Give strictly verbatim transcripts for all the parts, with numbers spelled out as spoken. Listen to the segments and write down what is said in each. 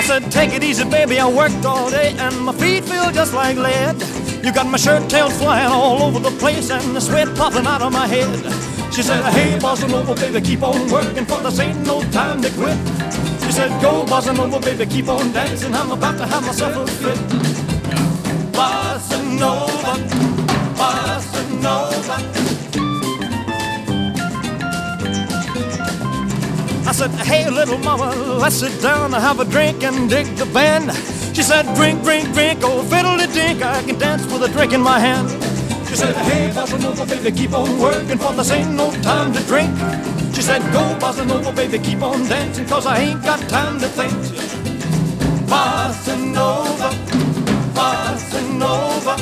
said, take it easy, baby, I worked all day and my feet feel just like lead. You got my shirt tails flying all over the place and the sweat popping out of my head. She said, hey, bossa nova, baby, keep on working, for this ain't no time to quit. She said, go, bossa nova, baby, keep on dancing, I'm about to have myself a fit. Bossa nova, bossa nova. I said, hey, little mama, let's sit down and have a drink and dig the band. She said, drink, drink, drink, oh, fiddle-de-dink, I can dance with a drink in my hand. She said, hey, bossa nova, baby, keep on working, for this ain't no time to drink. She said, go, bossa nova, baby, keep on dancing, cause I ain't got time to think. Bossa nova, bossa nova.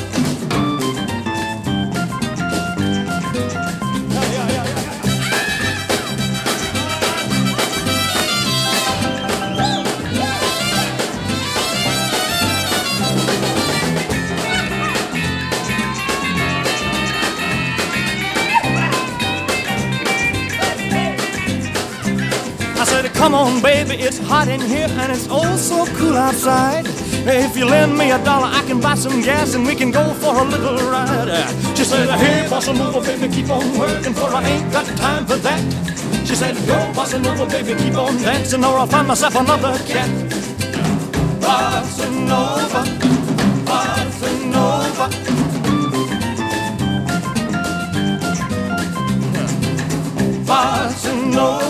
I said, come on, baby, it's hot in here and it's oh so cool outside. If you lend me a dollar, I can buy some gas and we can go for a little ride. She said, hey, bossa nova, baby, keep on working, for I ain't got time for that. She said, go, bossa nova, baby, keep on dancing, or I'll find myself another cat. Bossa nova, bossa nova. Bossa nova.